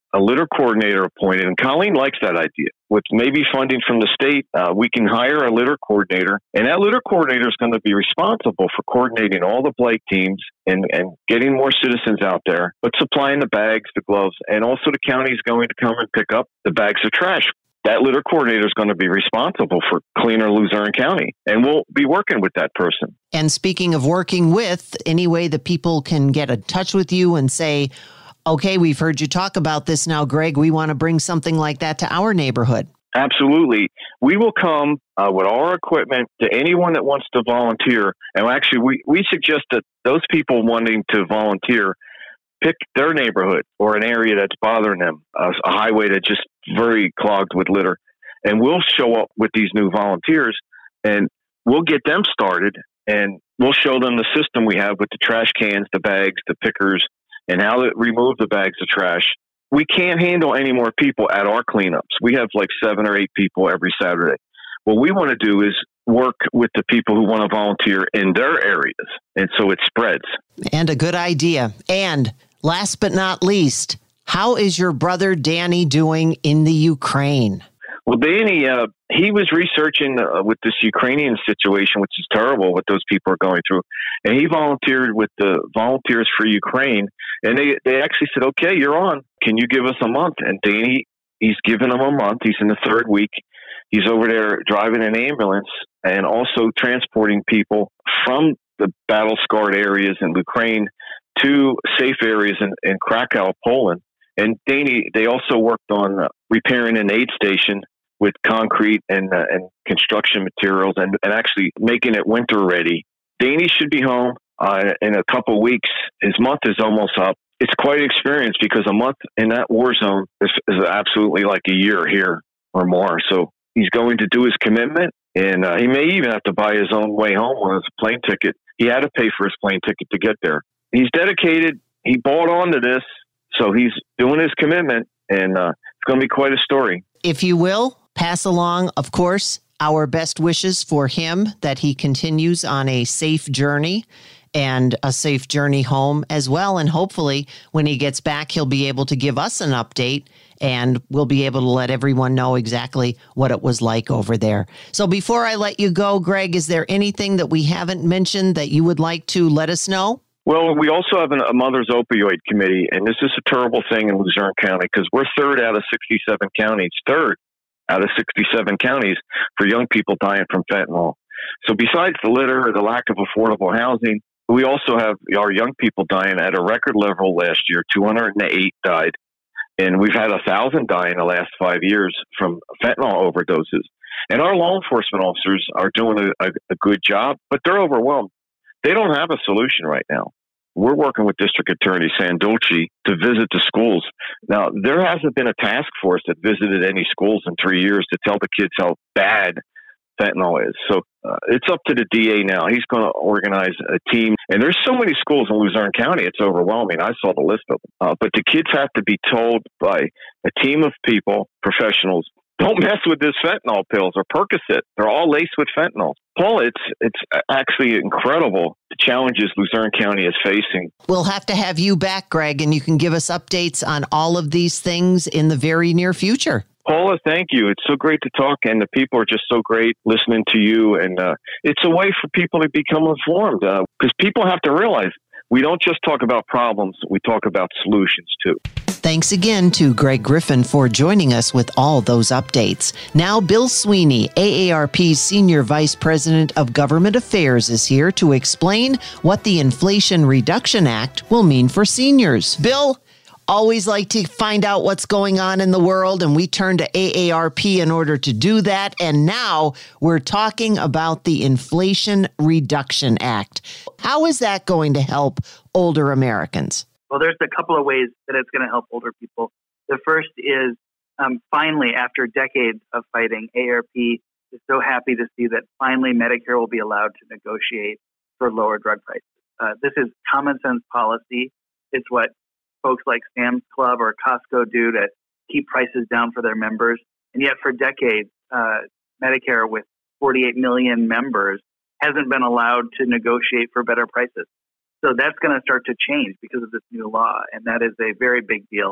a litter coordinator appointed, and Colleen likes that idea. With maybe funding from the state, uh, we can hire a litter coordinator, and that litter coordinator is going to be responsible for coordinating all the Blake teams and, and getting more citizens out there, but supplying the bags, the gloves, and also the county is going to come and pick up the bags of trash. That litter coordinator is going to be responsible for cleaner Luzerne County, and we'll be working with that person. And speaking of working with, any way that people can get in touch with you and say, okay, we've heard you talk about this now, Greg, we want to bring something like that to our neighborhood. Absolutely. We will come uh, with all our equipment to anyone that wants to volunteer. And actually, we, we suggest that those people wanting to volunteer pick their neighborhood or an area that's bothering them, a, a highway that's just very clogged with litter. And we'll show up with these new volunteers and we'll get them started and we'll show them the system we have with the trash cans, the bags, the pickers, and how to remove the bags of trash. We can't handle any more people at our cleanups. We have like seven or eight people every Saturday. What we want to do is work with the people who want to volunteer in their areas. And so it spreads. And a good idea. And last but not least, how is your brother Danny doing in the Ukraine? Well, Danny, uh, he was researching uh, with this Ukrainian situation, which is terrible, what those people are going through. And he volunteered with the Volunteers for Ukraine. And they, they actually said, okay, you're on. Can you give us a month? And Danny, he's given them a month. He's in the third week. He's over there driving an ambulance and also transporting people from the battle-scarred areas in Ukraine to safe areas in, in Krakow, Poland. And Danny, they also worked on uh, repairing an aid station with concrete and uh, and construction materials and, and actually making it winter ready. Danny should be home uh, in a couple of weeks. His month is almost up. It's quite an experience because a month in that war zone is, is absolutely like a year here or more. So he's going to do his commitment, and uh, he may even have to buy his own way home on his plane ticket. He had to pay for his plane ticket to get there. He's dedicated. He bought onto this, so he's doing his commitment, and uh, it's going to be quite a story. If you will, pass along, of course, our best wishes for him, that he continues on a safe journey and a safe journey home as well. And hopefully when he gets back, he'll be able to give us an update and we'll be able to let everyone know exactly what it was like over there. So before I let you go, Greg, is there anything that we haven't mentioned that you would like to let us know? Well, we also have an, a Mother's Opioid Committee, and this is a terrible thing in Luzerne County because we're third out of sixty-seven counties, third out of sixty-seven counties for young people dying from fentanyl. So besides the litter or the lack of affordable housing, we also have our young people dying at a record level last year. two hundred eight died, and we've had one thousand die in the last five years from fentanyl overdoses. And our law enforcement officers are doing a, a, a good job, but they're overwhelmed. They don't have a solution right now. We're working with District Attorney Sandolci to visit the schools. Now, there hasn't been a task force that visited any schools in three years to tell the kids how bad fentanyl is. So uh, it's up to the D A now. He's going to organize a team. And there's so many schools in Luzerne County, it's overwhelming. I saw the list of them. Uh, but the kids have to be told by a team of people, professionals, don't mess with this fentanyl pills or Percocet. They're all laced with fentanyl. Paul, it's it's actually incredible the challenges Luzerne County is facing. We'll have to have you back, Greg, and you can give us updates on all of these things in the very near future. Paula, thank you. It's so great to talk, and the people are just so great listening to you. And uh, it's a way for people to become informed because uh, people have to realize we don't just talk about problems, we talk about solutions too. Thanks again to Greg Griffin for joining us with all those updates. Now, Bill Sweeney, A A R P's Senior Vice President of Government Affairs, is here to explain what the Inflation Reduction Act will mean for seniors. Bill, always like to find out what's going on in the world, and we turn to A A R P in order to do that. And now we're talking about the Inflation Reduction Act. How is that going to help older Americans? Well, there's a couple of ways that it's going to help older people. The first is um, finally, after decades of fighting, A A R P is so happy to see that finally Medicare will be allowed to negotiate for lower drug prices. Uh, this is common sense policy. It's what folks like Sam's Club or Costco do to keep prices down for their members. And yet for decades, uh, Medicare with forty-eight million members hasn't been allowed to negotiate for better prices. So that's going to start to change because of this new law, and that is a very big deal.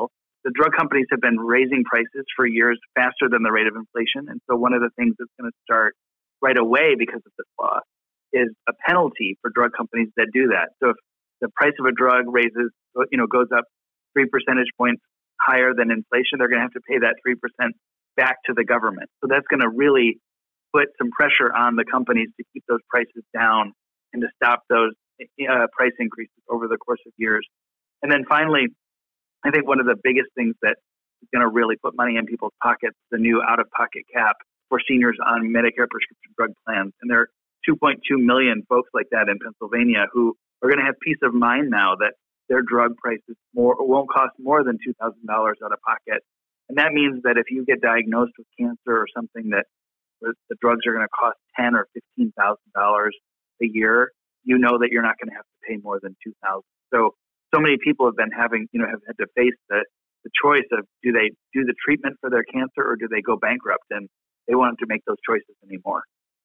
the drug companies have been raising prices for years faster than the rate of inflation. And so one of the things that's going to start right away because of this law is a penalty for drug companies that do that. So if the price of a drug raises, you know, goes up three percentage points higher than inflation, they're going to have to pay that three percent back to the government. So that's going to really put some pressure on the companies to keep those prices down and to stop those uh, price increases over the course of years. And then finally, I think one of the biggest things that is going to really put money in people's pockets, the new out-of-pocket cap for seniors on Medicare prescription drug plans. And there are two point two million folks like that in Pennsylvania who are going to have peace of mind now that their drug prices more won't cost more than two thousand dollars out of pocket. And that means that if you get diagnosed with cancer or something that the drugs are going to cost ten thousand dollars or fifteen thousand dollars a year, you know that you're not going to have to pay more than two thousand dollars. So, so many people have been having, you know, have had to face the, the choice of do they do the treatment for their cancer or do they go bankrupt? And they want to make those choices anymore.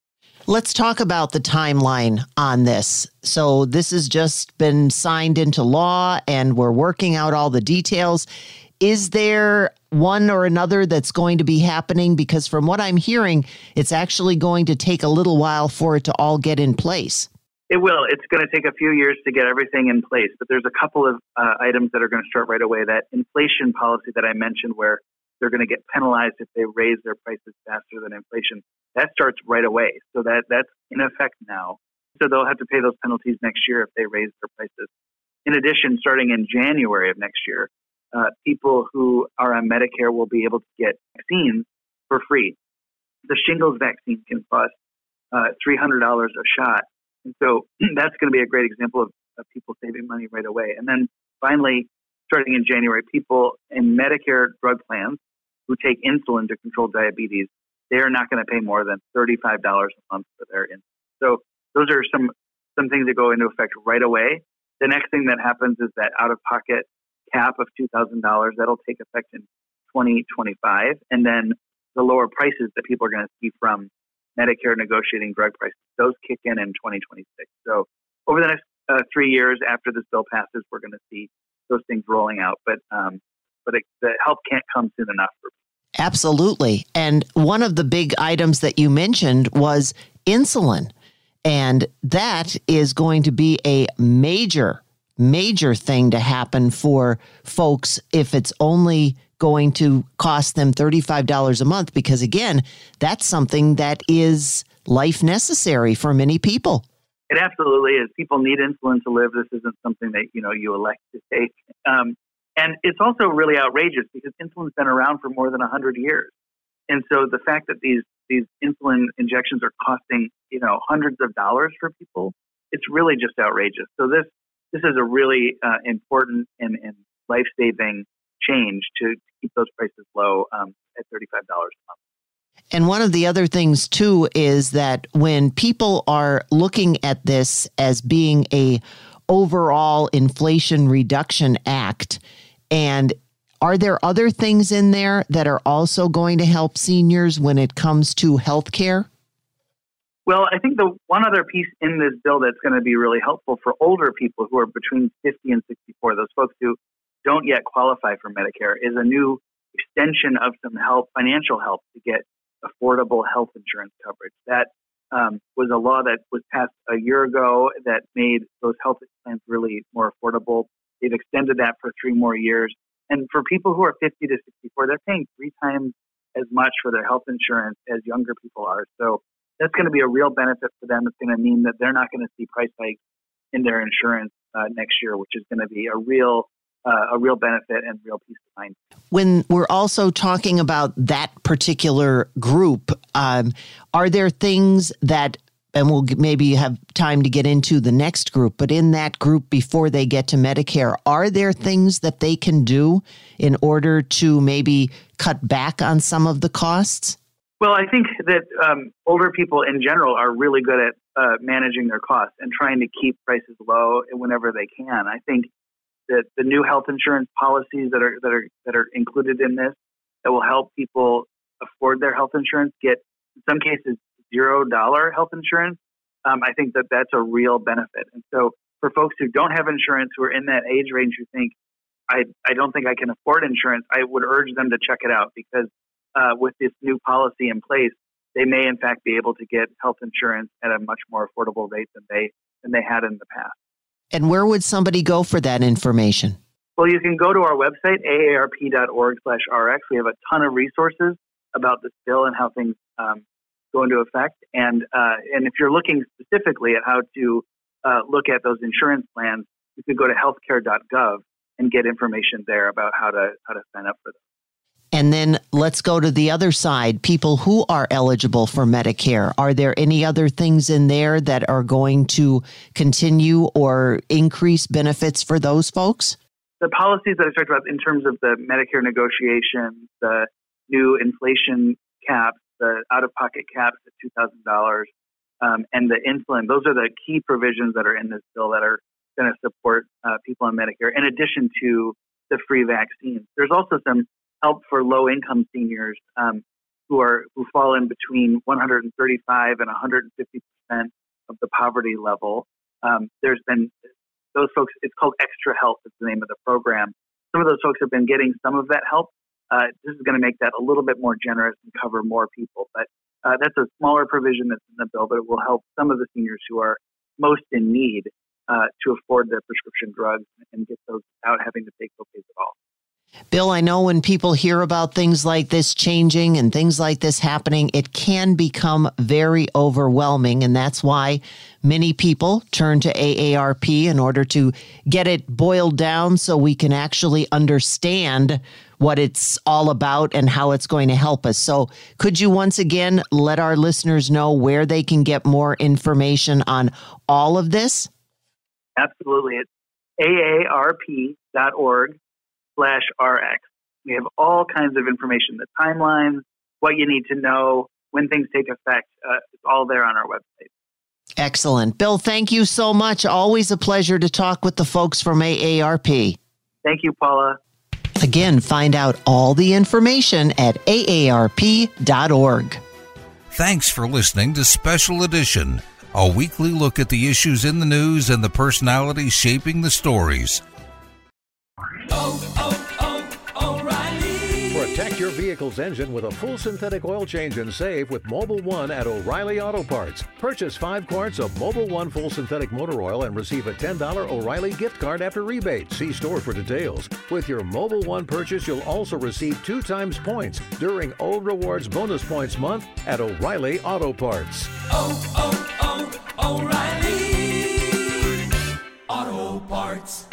Let's talk about the timeline on this. So this has just been signed into law and we're working out all the details. Is there one or another that's going to be happening? Because from what I'm hearing, it's actually going to take a little while for it to all get in place. It will. It's going to take a few years to get everything in place, but there's a couple of uh, items that are going to start right away. That inflation policy that I mentioned where they're going to get penalized if they raise their prices faster than inflation, that starts right away. So that that's in effect now. So they'll have to pay those penalties next year if they raise their prices. In addition, starting in January of next year, uh, people who are on Medicare will be able to get vaccines for free. The shingles vaccine can cost uh, three hundred dollars a shot. And so that's going to be a great example of, of people saving money right away. And then finally, starting in January, people in Medicare drug plans who take insulin to control diabetes, they are not going to pay more than thirty-five dollars a month for their insulin. So those are some, some things that go into effect right away. The next thing that happens is that out-of-pocket cap of two thousand dollars. That'll take effect in twenty twenty-five. And then the lower prices that people are going to see from Medicare negotiating drug prices, those kick in in twenty twenty-six. So over the next uh, three years after this bill passes, we're going to see those things rolling out. But um, but it, the help can't come soon enough for people. Absolutely. And one of the big items that you mentioned was insulin. And that is going to be a major, major thing to happen for folks if it's only going to cost them thirty-five dollars a month, because again, that's something that is life necessary for many people. It absolutely is. People need insulin to live. This isn't something that, you know, you elect to take. Um, and it's also really outrageous because insulin's been around for more than one hundred years. And so the fact that these these insulin injections are costing, you know, hundreds of dollars for people, it's really just outrageous. So this this is a really uh, important and, and life-saving change to keep those prices low um, at thirty-five dollars a month. And one of the other things, too, is that when people are looking at this as being a overall Inflation Reduction Act, and are there other things in there that are also going to help seniors when it comes to health care? Well, I think the one other piece in this bill that's going to be really helpful for older people who are between fifty and sixty-four, those folks who don't yet qualify for Medicare, is a new extension of some help, financial help to get affordable health insurance coverage. That um, was a law that was passed a year ago that made those health plans really more affordable. They've extended that for three more years. And for people who are fifty to sixty-four, they're paying three times as much for their health insurance as younger people are. So that's going to be a real benefit for them. It's going to mean that they're not going to see price hikes in their insurance uh, next year, which is going to be a real Uh, a real benefit and real peace of mind. When we're also talking about that particular group, um, are there things that, and we'll maybe have time to get into the next group, but in that group before they get to Medicare, are there things that they can do in order to maybe cut back on some of the costs? Well, I think that um, older people in general are really good at uh, managing their costs and trying to keep prices low whenever they can. I think that the new health insurance policies that are that are that are included in this that will help people afford their health insurance get, in some cases, zero dollar health insurance. Um, I think that that's a real benefit. And so for folks who don't have insurance, who are in that age range, who think, I, I don't think I can afford insurance, I would urge them to check it out because uh, with this new policy in place, they may in fact be able to get health insurance at a much more affordable rate than they than they had in the past. And where would somebody go for that information? Well, you can go to our website, A A R P dot org slash R X. We have a ton of resources about this bill and how things um, go into effect. And uh, and if you're looking specifically at how to uh, look at those insurance plans, you could go to healthcare dot gov and get information there about how to how to sign up for them. And then let's go to the other side, people who are eligible for Medicare. Are there any other things in there that are going to continue or increase benefits for those folks? The policies that I talked about in terms of the Medicare negotiations, the new inflation caps, the out-of-pocket caps at two thousand dollars, um, and the insulin, those are the key provisions that are in this bill that are going to support uh, people on Medicare, in addition to the free vaccines. There's also some help for low-income seniors um, who are who fall in between one hundred thirty-five and one hundred fifty percent of the poverty level. Um, there's been those folks. It's called Extra Help. Is the name of the program. Some of those folks have been getting some of that help. Uh, this is going to make that a little bit more generous and cover more people. But uh, that's a smaller provision that's in the bill, but it will help some of the seniors who are most in need uh, to afford their prescription drugs and get those without having to pay copays at all. Bill, I know when people hear about things like this changing and things like this happening, it can become very overwhelming. And that's why many people turn to A A R P in order to get it boiled down so we can actually understand what it's all about and how it's going to help us. So could you once again let our listeners know where they can get more information on all of this? Absolutely. It's A A R P dot org. slash R X. We have all kinds of information, the timelines, what you need to know, when things take effect. Uh, it's all there on our website. Excellent. Bill, thank you so much. Always a pleasure to talk with the folks from A A R P. Thank you, Paula. Again, find out all the information at A A R P dot org. Thanks for listening to Special Edition, a weekly look at the issues in the news and the personalities shaping the stories. Oh, oh, oh, O'Reilly. Protect your vehicle's engine with a full synthetic oil change and save with Mobil one at O'Reilly Auto Parts. Purchase five quarts of Mobil one full synthetic motor oil and receive a ten dollars O'Reilly gift card after rebate. See store for details. With your Mobil one purchase, you'll also receive two times points during O Rewards Bonus Points Month at O'Reilly Auto Parts. Oh, oh, oh, O'Reilly Auto Parts.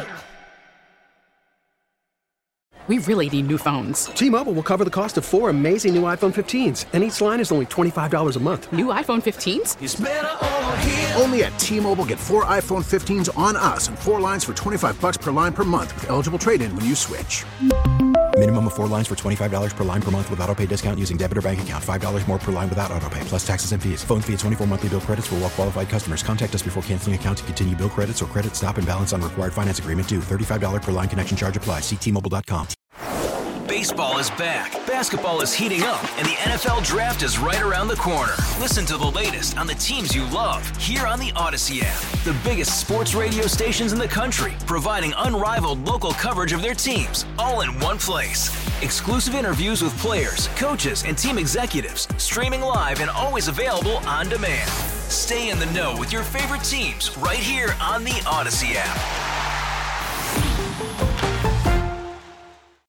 We really need new phones. T-Mobile will cover the cost of four amazing new iPhone fifteens, and each line is only twenty-five dollars a month. New iPhone fifteens? It's better over here. Only at T-Mobile, get four iPhone fifteens on us and four lines for twenty-five dollars per line per month with eligible trade-in when you switch. Minimum of four lines for twenty-five dollars per line per month with autopay discount using debit or bank account. five dollars more per line without autopay, plus taxes and fees. Phone fee at twenty-four monthly bill credits for well-qualified customers. Contact us before canceling account to continue bill credits or credit stop and balance on required finance agreement due. thirty-five dollars per line connection charge applies. See T Mobile dot com. Baseball is back, basketball is heating up, and the N F L Draft is right around the corner. Listen to the latest on the teams you love here on the Odyssey app. The biggest sports radio stations in the country, providing unrivaled local coverage of their teams, all in one place. Exclusive interviews with players, coaches, and team executives, streaming live and always available on demand. Stay in the know with your favorite teams right here on the Odyssey app.